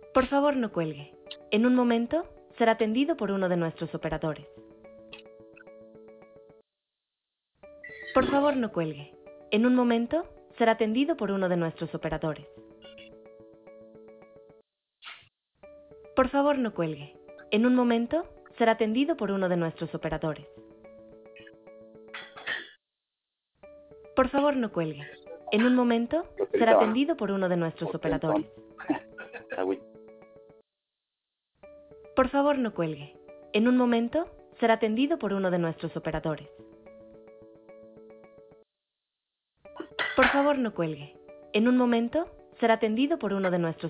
Por favor, no cuelgue. En un momento será atendido por uno de nuestros operadores. Por favor, no cuelgue. En un momento será atendido por uno de nuestros operadores. Por favor, no cuelgue. En un momento será atendido por uno de nuestros operadores. Por favor, no cuelgue. En un momento será atendido por uno de nuestros operadores. Por favor, no cuelgue. En un momento será atendido por uno de nuestros operadores. Por favor, no cuelgue. En un momento será atendido por uno de nuestros